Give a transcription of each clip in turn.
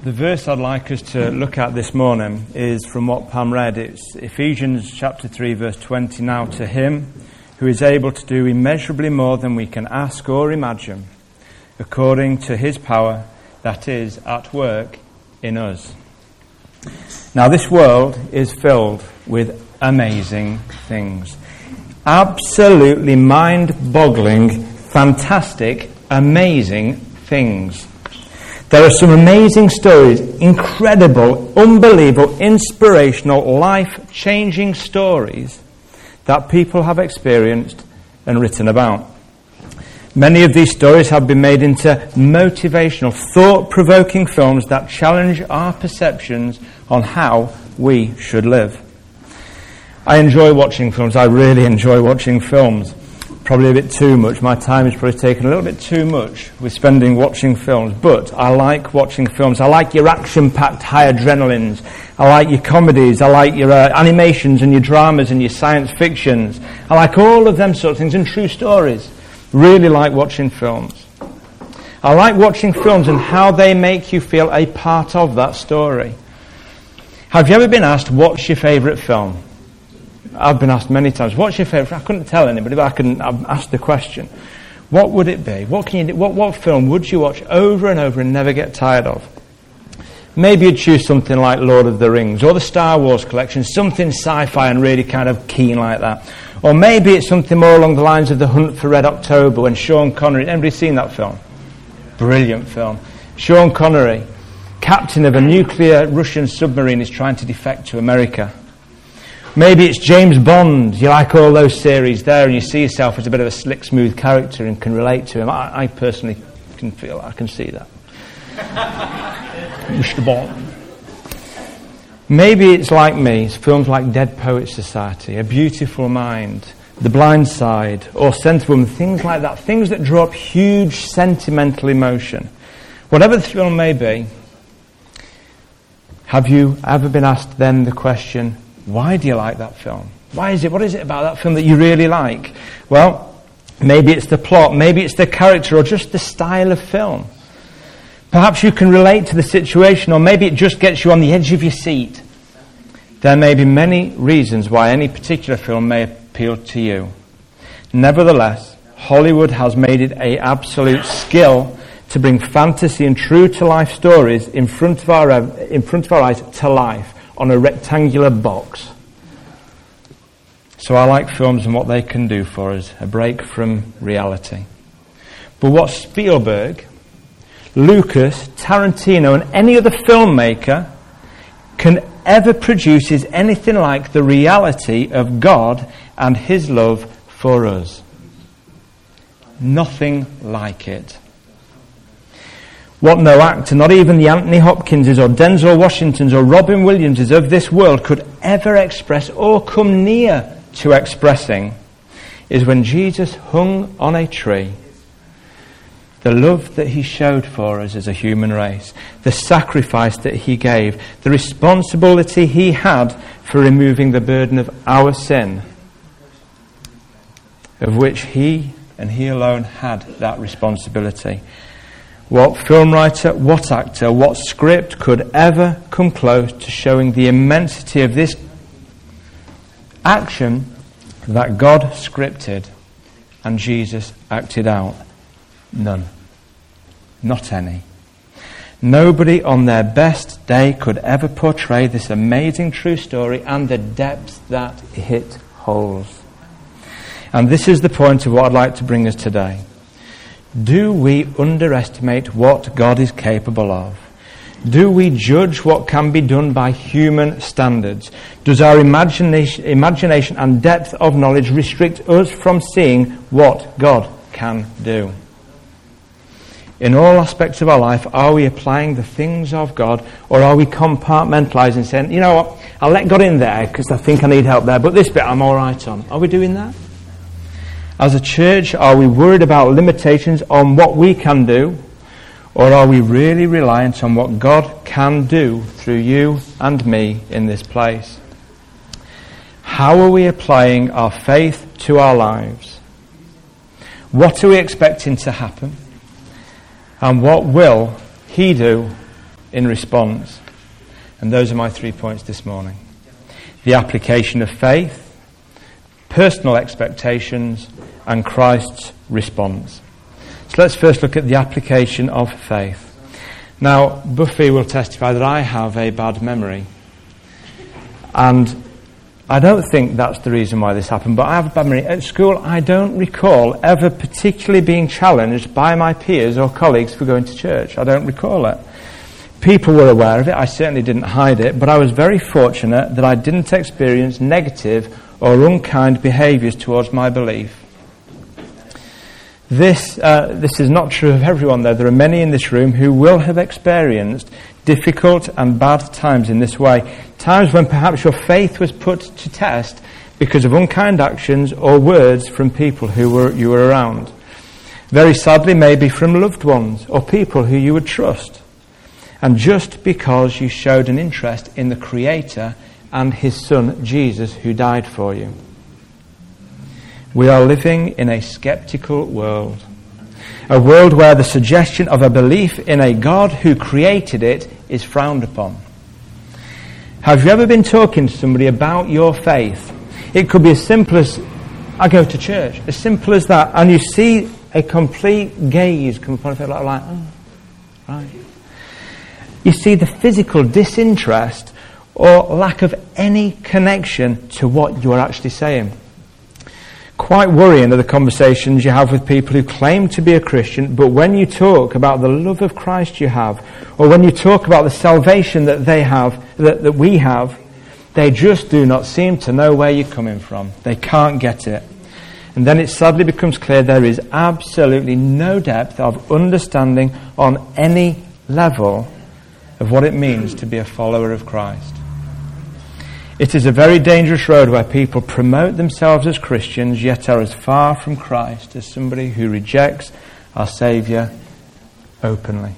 The verse I'd like us to look at this morning is from what Pam read. It's Ephesians chapter 3 verse 20. Now to him who is able to do immeasurably more than we can ask or imagine, according to his power that is at work in us. Now this world is filled with amazing things. Absolutely mind-boggling, fantastic, amazing things. There are some amazing stories, incredible, unbelievable, inspirational, life-changing stories that people have experienced and written about. Many of these stories have been made into motivational, thought-provoking films that challenge our perceptions on how we should live. I enjoy watching films. I really enjoy watching films. Probably a bit too much. My time is probably taken a little bit too much with spending watching films. But I like watching films. I like your action-packed high adrenalines. I like your comedies. I like your animations and your dramas and your science fictions. I like all of them sort of things and true stories. Really like watching films. I like watching films and how they make you feel a part of that story. Have you ever been asked, what's your favourite film? I've been asked many times, what's your favourite? I couldn't tell anybody, but I've asked the question. What would it be? What can you do? What film would you watch over and over and never get tired of? Maybe you'd choose something like Lord of the Rings or the Star Wars collection, something sci-fi and really kind of keen like that. Or maybe it's something more along the lines of The Hunt for Red October when Sean Connery... Anybody seen that film? Brilliant film. Sean Connery, captain of a nuclear Russian submarine, is trying to defect to America. Maybe it's James Bond. You like all those series there and you see yourself as a bit of a slick, smooth character and can relate to him. I personally can feel that. I can see that. Mr. Bond. Maybe it's like me. It's films like Dead Poets Society, A Beautiful Mind, The Blind Side, or Scent of Woman, things like that. Things that draw up huge sentimental emotion. Whatever the film may be, have you ever been asked then the question, why do you like that film? What is it about that film that you really like? Well, maybe it's the plot, maybe it's the character, or just the style of film. Perhaps you can relate to the situation, or maybe it just gets you on the edge of your seat. There may be many reasons why any particular film may appeal to you. Nevertheless, Hollywood has made it an absolute skill to bring fantasy and true-to-life stories in front of our eyes to life on a rectangular box. So I like films and what they can do for us, a break from reality. But what Spielberg, Lucas, Tarantino and any other filmmaker can ever produce is anything like the reality of God and his love for us. Nothing like it. What no actor, not even the Anthony Hopkinses or Denzel Washingtons or Robin Williamses of this world could ever express or come near to expressing is when Jesus hung on a tree. The love that he showed for us as a human race, the sacrifice that he gave, the responsibility he had for removing the burden of our sin, of which he and he alone had that responsibility. What film writer, what actor, what script could ever come close to showing the immensity of this action that God scripted and Jesus acted out? None. Not any. Nobody on their best day could ever portray this amazing true story and the depth that it holds. And this is the point of what I'd like to bring us today. Do we underestimate what God is capable of? Do we judge what can be done by human standards? Does our imagination and depth of knowledge restrict us from seeing what God can do? In all aspects of our life, are we applying the things of God, or are we compartmentalising, saying, you know what, I'll let God in there because I think I need help there, but this bit I'm all right on? Are we doing that? As a church, are we worried about limitations on what we can do, or are we really reliant on what God can do through you and me in this place? How are we applying our faith to our lives? What are we expecting to happen? And what will he do in response. And those are my 3 points this morning. The application of faith, personal expectations, and Christ's response. So let's first look at the application of faith. Now, Buffy will testify that I have a bad memory. And I don't think that's the reason why this happened, but I have a bad memory. At school, I don't recall ever particularly being challenged by my peers or colleagues for going to church. I don't recall it. People were aware of it. I certainly didn't hide it, but I was very fortunate that I didn't experience negative or unkind behaviours towards my belief. This is not true of everyone, though. There are many in this room who will have experienced difficult and bad times in this way. Times when perhaps your faith was put to test because of unkind actions or words from people you were around. Very sadly, maybe from loved ones or people who you would trust. And just because you showed an interest in the Creator and His Son, Jesus, who died for you. We are living in a skeptical world. A world where the suggestion of a belief in a God who created it is frowned upon. Have you ever been talking to somebody about your faith? It could be as simple as, I go to church. As simple as that. And you see a complete gaze come upon it like, oh, right. You see the physical disinterest or lack of any connection to what you are actually saying. Quite worrying are the conversations you have with people who claim to be a Christian, but when you talk about the love of Christ you have, or when you talk about the salvation that they have, that we have, they just do not seem to know where you're coming from. They can't get it. And then it sadly becomes clear there is absolutely no depth of understanding on any level of what it means to be a follower of Christ. It is a very dangerous road where people promote themselves as Christians yet are as far from Christ as somebody who rejects our Saviour openly.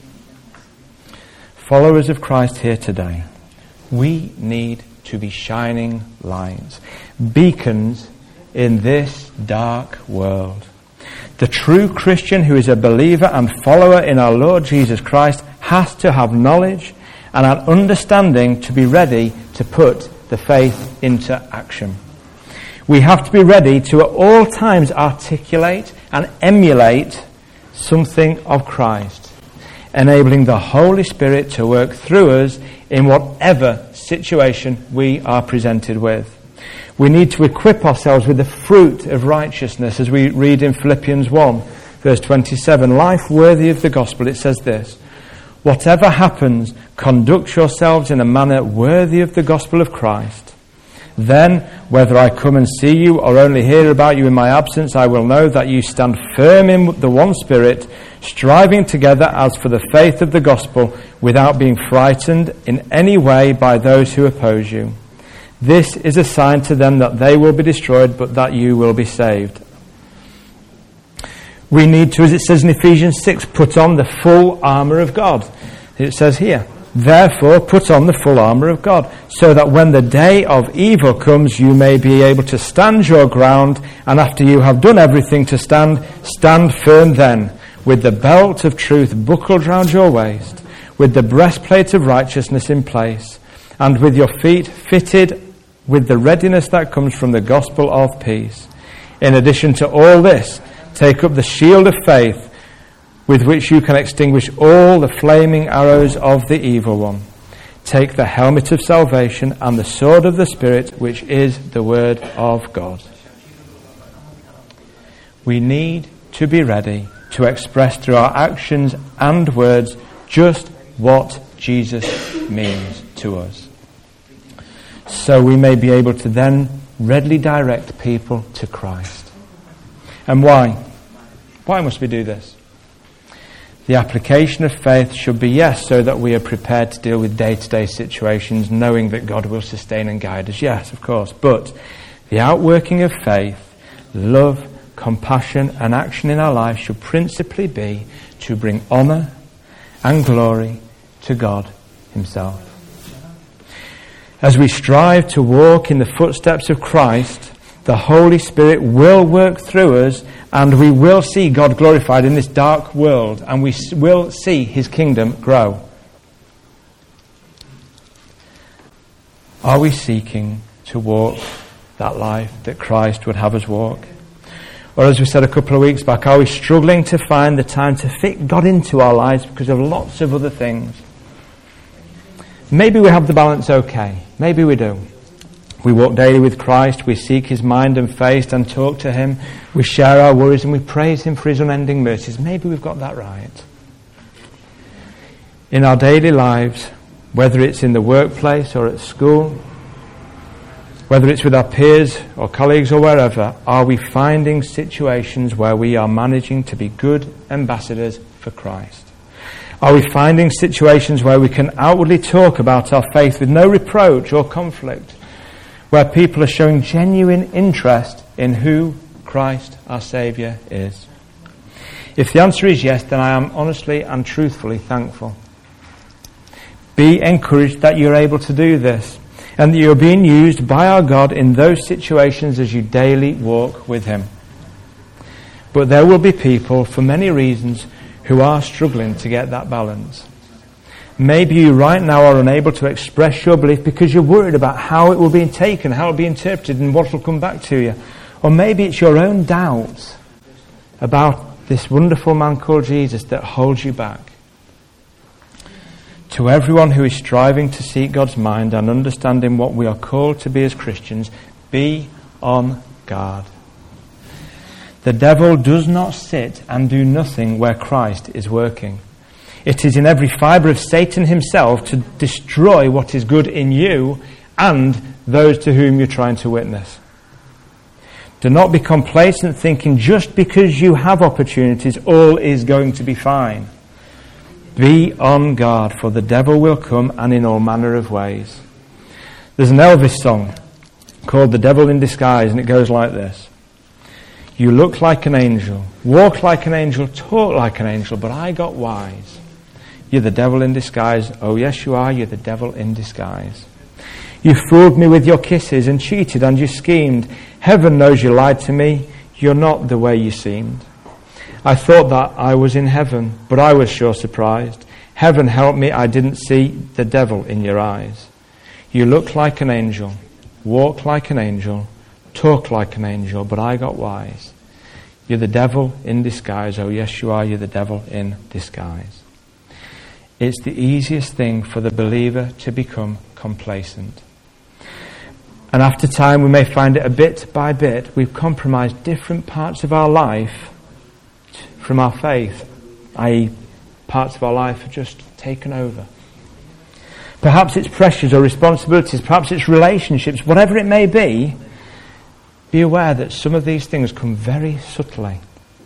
Followers of Christ here today, we need to be shining lights, beacons in this dark world. The true Christian who is a believer and follower in our Lord Jesus Christ has to have knowledge and an understanding to be ready to put the faith into action. We have to be ready to at all times articulate and emulate something of Christ, enabling the Holy Spirit to work through us in whatever situation we are presented with. We need to equip ourselves with the fruit of righteousness, as we read in Philippians 1, verse 27. Life worthy of the gospel, it says this: whatever happens, conduct yourselves in a manner worthy of the gospel of Christ. Then, whether I come and see you or only hear about you in my absence, I will know that you stand firm in the one Spirit, striving together as for the faith of the gospel, without being frightened in any way by those who oppose you. This is a sign to them that they will be destroyed, but that you will be saved. We need to, as it says in Ephesians 6, put on the full armour of God. It says here, therefore put on the full armour of God, so that when the day of evil comes, you may be able to stand your ground, and after you have done everything to stand, stand firm then, with the belt of truth buckled round your waist, with the breastplate of righteousness in place, and with your feet fitted with the readiness that comes from the gospel of peace. In addition to all this, take up the shield of faith, with which you can extinguish all the flaming arrows of the evil one. Take the helmet of salvation and the sword of the Spirit, which is the word of God. We need to be ready to express through our actions and words just what Jesus means to us, so we may be able to then readily direct people to Christ. And why? Why must we do this? The application of faith should be, yes, so that we are prepared to deal with day-to-day situations, knowing that God will sustain and guide us. Yes, of course. But the outworking of faith, love, compassion and action in our lives should principally be to bring honour and glory to God Himself. As we strive to walk in the footsteps of Christ, the Holy Spirit will work through us, and we will see God glorified in this dark world, and we will see His kingdom grow. Are we seeking to walk that life that Christ would have us walk? Or as we said a couple of weeks back, are we struggling to find the time to fit God into our lives because of lots of other things? Maybe we have the balance okay. Maybe we do. We walk daily with Christ, we seek his mind and face and talk to him, we share our worries and we praise him for his unending mercies. Maybe we've got that right. In our daily lives, whether it's in the workplace or at school, whether it's with our peers or colleagues or wherever, are we finding situations where we are managing to be good ambassadors for Christ? Are we finding situations where we can outwardly talk about our faith with no reproach or conflict, where people are showing genuine interest in who Christ, our Saviour, is? If the answer is yes, then I am honestly and truthfully thankful. Be encouraged that you're able to do this, and that you're being used by our God in those situations as you daily walk with him. But there will be people, for many reasons, who are struggling to get that balance. Maybe you right now are unable to express your belief because you're worried about how it will be taken, how it will be interpreted, and what will come back to you. Or maybe it's your own doubts about this wonderful man called Jesus that holds you back. To everyone who is striving to seek God's mind and understanding what we are called to be as Christians, be on guard. The devil does not sit and do nothing where Christ is working. It is in every fibre of Satan himself to destroy what is good in you and those to whom you're trying to witness. Do not be complacent thinking just because you have opportunities, all is going to be fine. Be on guard, for the devil will come and in all manner of ways. There's an Elvis song called The Devil in Disguise, and it goes like this. You look like an angel, walk like an angel, talk like an angel, but I got wise. You're the devil in disguise. Oh yes you are, you're the devil in disguise. You fooled me with your kisses and cheated and you schemed. Heaven knows you lied to me, you're not the way you seemed. I thought that I was in heaven, but I was sure surprised. Heaven help me, I didn't see the devil in your eyes. You look like an angel, walk like an angel, talk like an angel, but I got wise. You're the devil in disguise. Oh yes you are, you're the devil in disguise. It's the easiest thing for the believer to become complacent. And after time we may find it a bit by bit we've compromised different parts of our life from our faith, i.e. parts of our life are just taken over. Perhaps it's pressures or responsibilities, perhaps it's relationships, whatever it may be aware that some of these things come very subtly.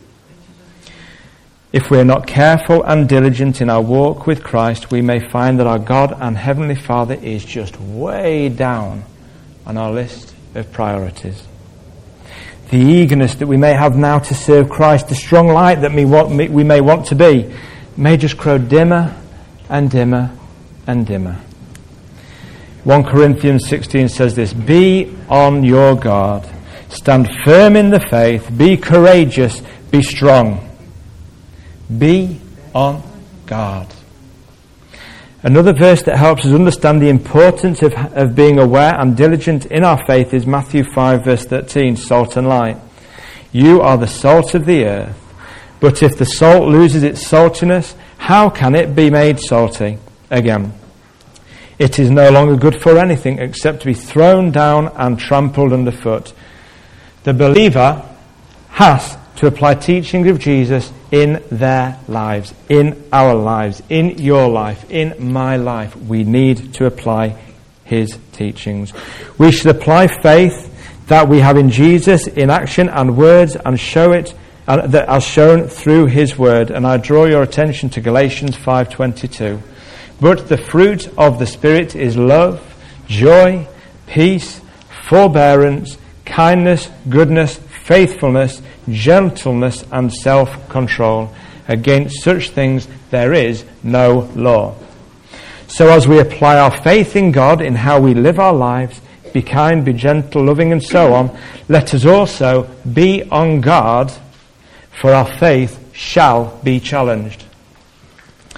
If we're not careful and diligent in our walk with Christ, we may find that our God and Heavenly Father is just way down on our list of priorities. The eagerness that we may have now to serve Christ, the strong light that we may want to be, may just grow dimmer and dimmer and dimmer. 1 Corinthians 16 says this, be on your guard, stand firm in the faith, be courageous, be strong. Be on guard. Another verse that helps us understand the importance of being aware and diligent in our faith is Matthew 5 verse 13, salt and light. You are the salt of the earth, but if the salt loses its saltiness, how can it be made salty again? It is no longer good for anything except to be thrown down and trampled underfoot. The believer has to apply teaching of Jesus in their lives, in our lives, in your life, in my life. We need to apply his teachings. We should apply faith that we have in Jesus in action and words and show it that as shown through his word. And I draw your attention to Galatians 5:22. But the fruit of the Spirit is love, joy, peace, forbearance, kindness, goodness, faithfulness, gentleness and self-control. Against such things there is no law. So as we apply our faith in God in how we live our lives, be kind, be gentle, loving and so on, let us also be on guard, for our faith shall be challenged.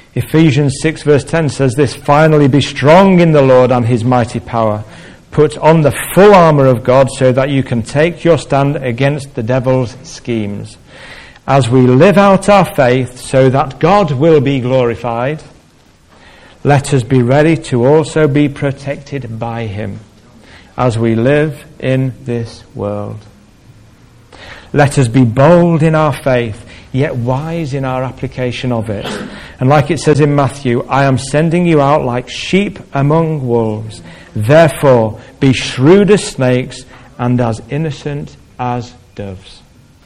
Ephesians 6 verse 10 says this, "Finally be strong in the Lord and his mighty power. Put on the full armour of God so that you can take your stand against the devil's schemes. As we live out our faith so that God will be glorified, let us be ready to also be protected by him as we live in this world. Let us be bold in our faith, yet wise in our application of it. And like it says in Matthew, I am sending you out like sheep among wolves. Therefore, be shrewd as snakes and as innocent as doves."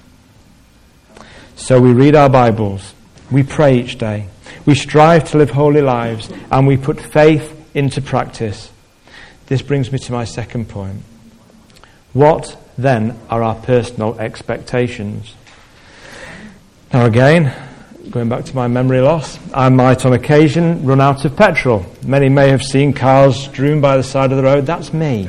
So we read our Bibles, we pray each day, we strive to live holy lives, and we put faith into practice. This brings me to my second point. What then are our personal expectations? Now again, going back to my memory loss, I might on occasion run out of petrol. Many may have seen cars strewn by the side of the road. That's me.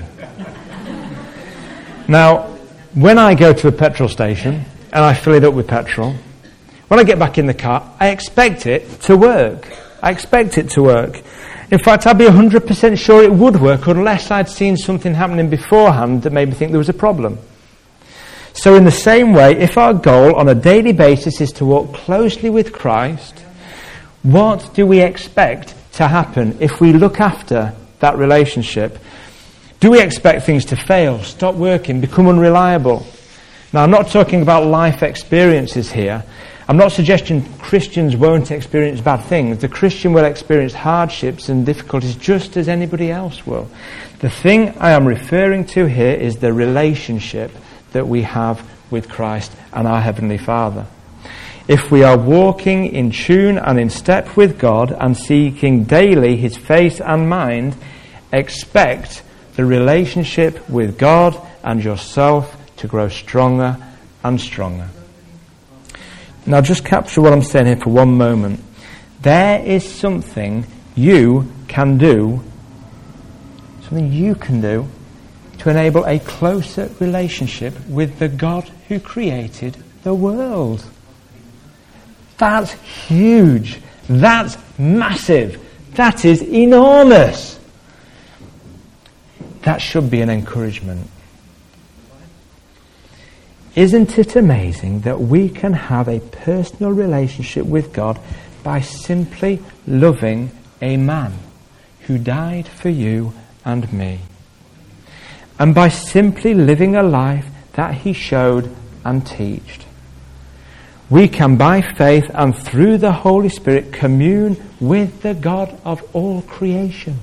Now, when I go to a petrol station and I fill it up with petrol, when I get back in the car, I expect it to work. I expect it to work. In fact, I'd be 100% sure it would work unless I'd seen something happening beforehand that made me think there was a problem. So in the same way, if our goal on a daily basis is to walk closely with Christ, what do we expect to happen if we look after that relationship? Do we expect things to fail, stop working, become unreliable? Now, I'm not talking about life experiences here. I'm not suggesting Christians won't experience bad things. The Christian will experience hardships and difficulties just as anybody else will. The thing I am referring to here is the relationship that we have with Christ and our Heavenly Father. If we are walking in tune and in step with God and seeking daily his face and mind, expect the relationship with God and yourself to grow stronger and stronger. Now just capture what I'm saying here for one moment. There is something you can do to enable a closer relationship with the God who created the world. That's huge. That's massive. That is enormous. That should be an encouragement. Isn't it amazing that we can have a personal relationship with God by simply loving a man who died for you and me? And by simply living a life that he showed and taught. We can by faith and through the Holy Spirit commune with the God of all creation.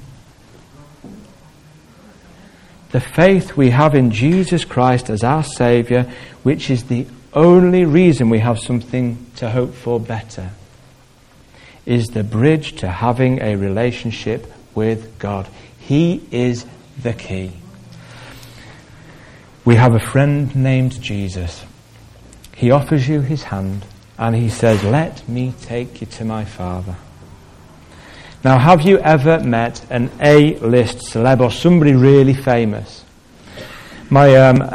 The faith we have in Jesus Christ as our Saviour, which is the only reason we have something to hope for better, is the bridge to having a relationship with God. He is the key. We have a friend named Jesus. He offers you his hand and he says, "Let me take you to my Father." Now, have you ever met an A-list celeb or somebody really famous? Maybe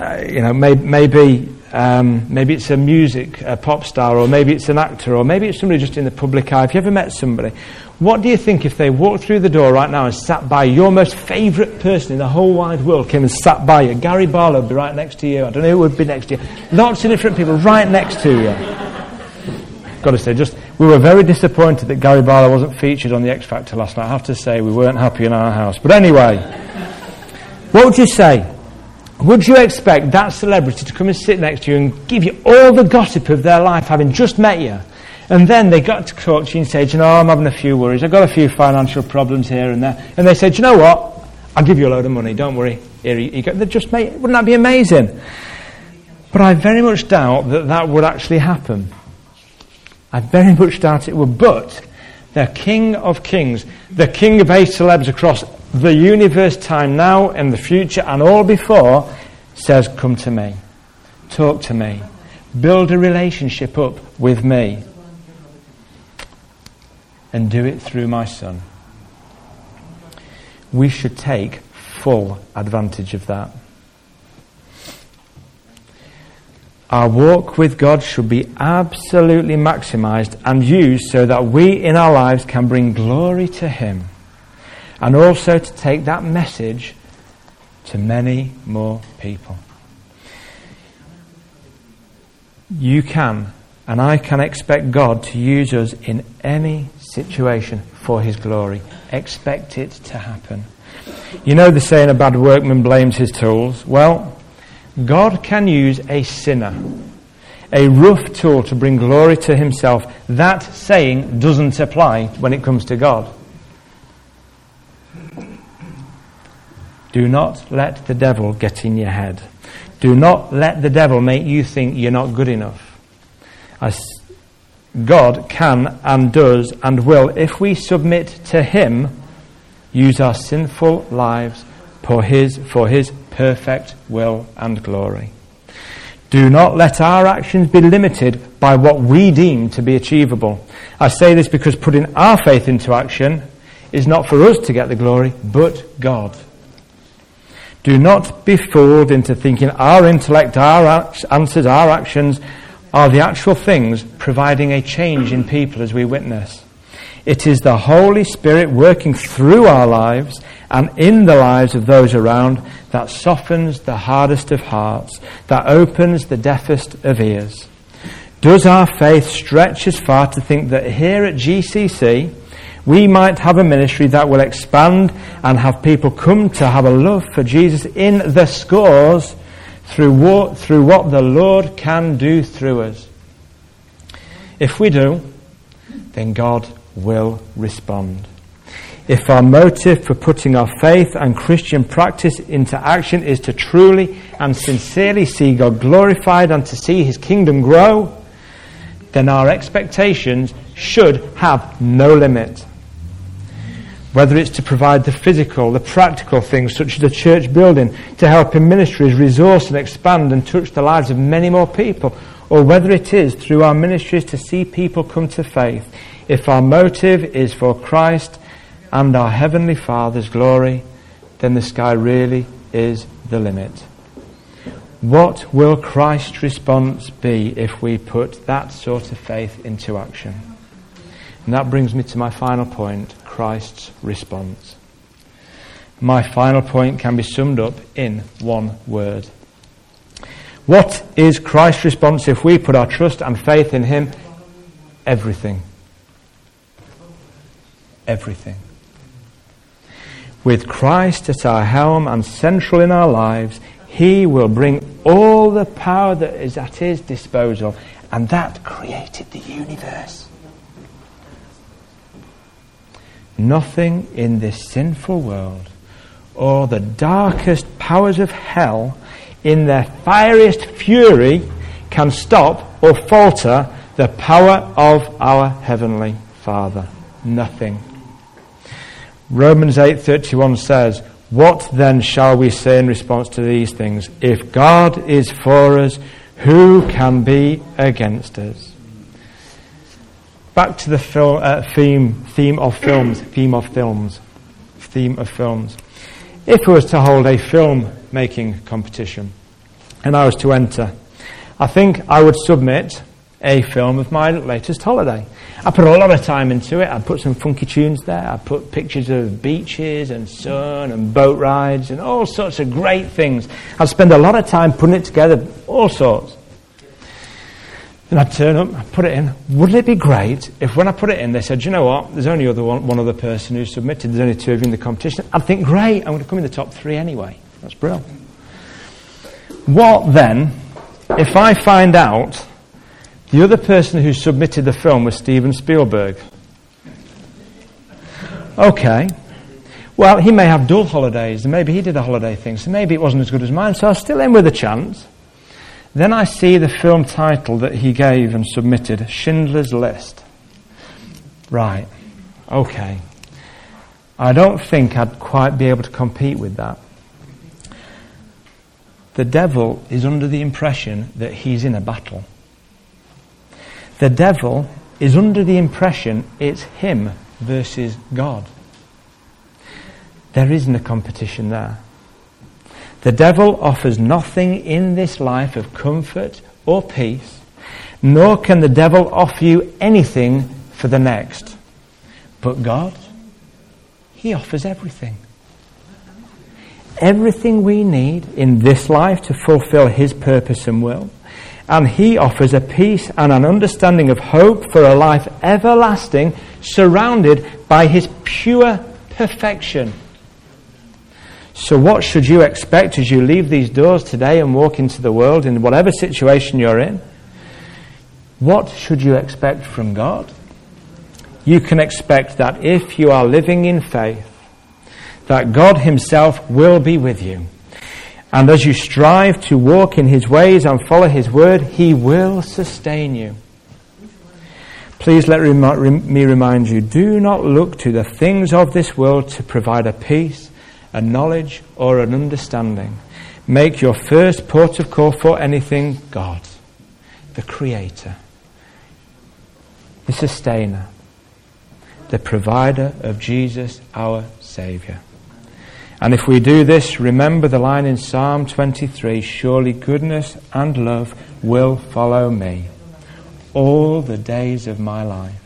it's a a pop star, or maybe it's an actor, or maybe it's somebody just in the public eye. Have you ever met somebody? What do you think if they walked through the door right now and sat by your most favourite person in the whole wide world, came and sat by you? Gary Barlow would be right next to you. I don't know who would be next to you. Lots of different people right next to you. Got to say, we were very disappointed that Gary Barlow wasn't featured on the X Factor last night. I have to say, we weren't happy in our house. But anyway, what would you say? Would you expect that celebrity to come and sit next to you and give you all the gossip of their life, having just met you? And then they got to talk to you and say, "Do you know, I'm having a few worries. I've got a few financial problems here and there." And they said, "Do you know what? I'll give you a load of money. Don't worry. Here you go." Wouldn't that be amazing? But I very much doubt that would actually happen. I very much doubt it would. But the King of Kings, the King of eight celebs across the universe, time now and the future and all before, says, "Come to me. Talk to me. Build a relationship up with me. And do it through my Son." We should take full advantage of that. Our walk with God should be absolutely maximized and used so that we in our lives can bring glory to Him, and also to take that message to many more people. You can, and I can expect God to use us in any situation for His glory. Expect it to happen. You know the saying, a bad workman blames his tools? Well, God can use a sinner, a rough tool, to bring glory to Himself. That saying doesn't apply when it comes to God. Do not let the devil get in your head. Do not let the devil make you think you're not good enough. God can and does and will, if we submit to Him, use our sinful lives for His perfect will and glory. Do not let our actions be limited by what we deem to be achievable. I say this because putting our faith into action is not for us to get the glory, but God. Do not be fooled into thinking our intellect, our answers, our actions are the actual things providing a change in people as we witness. It is the Holy Spirit working through our lives and in the lives of those around that softens the hardest of hearts, that opens the deafest of ears. Does our faith stretch as far to think that here at GCC we might have a ministry that will expand and have people come to have a love for Jesus in the scores through what the Lord can do through us? If we do, then God will respond. If our motive for putting our faith and Christian practice into action is to truly and sincerely see God glorified and to see His kingdom grow, then our expectations should have no limit. Whether it's to provide the physical, the practical things such as a church building, to help in ministries resource and expand and touch the lives of many more people, or whether it is through our ministries to see people come to faith, if our motive is for Christ and our Heavenly Father's glory, then the sky really is the limit. What will Christ's response be if we put that sort of faith into action? And that brings me to my final point, Christ's response. My final point can be summed up in one word. What is Christ's response if we put our trust and faith in Him? Everything. Everything. With Christ at our helm and central in our lives, He will bring all the power that is at His disposal, and that created the universe. Nothing in this sinful world, or the darkest powers of hell, in their fieriest fury, can stop or falter the power of our Heavenly Father. Nothing. Romans 8:31 says, "What then shall we say in response to these things? If God is for us, who can be against us?" Back to the theme of films. If I was to hold a film making competition and I was to enter, I think I would submit a film of my latest holiday. I put a lot of time into it. I put some funky tunes there. I put pictures of beaches and sun and boat rides and all sorts of great things. I'd spend a lot of time putting it together, all sorts. Then I'd turn up, I'd put it in. Wouldn't it be great if when I put it in, they said, you know what, there's only one other person who submitted, there's only 2 of you in the competition. I'd think, great, I'm going to come in the top 3 anyway. That's brilliant. What then if I find out the other person who submitted the film was Steven Spielberg? Okay. Well, he may have dual holidays, and maybe he did a holiday thing, so maybe it wasn't as good as mine, so I was still in with a chance. Then I see the film title that he gave and submitted, Schindler's List. Right. Okay. I don't think I'd quite be able to compete with that. The devil is under the impression that he's in a battle. The devil is under the impression it's him versus God. There isn't a competition there. The devil offers nothing in this life of comfort, or peace, nor can the devil offer you anything for the next. But God, He offers everything. Everything we need in this life to fulfill His purpose and will. And He offers a peace and an understanding of hope for a life everlasting, surrounded by His pure perfection. So what should you expect as you leave these doors today and walk into the world in whatever situation you're in? What should you expect from God? You can expect that if you are living in faith, that God Himself will be with you. And as you strive to walk in His ways and follow His word, He will sustain you. Please let me remind you, do not look to the things of this world to provide a peace, a knowledge, or an understanding. Make your first port of call for anything God, the Creator, the Sustainer, the Provider of Jesus, our Saviour. And if we do this, remember the line in Psalm 23, surely goodness and love will follow me all the days of my life.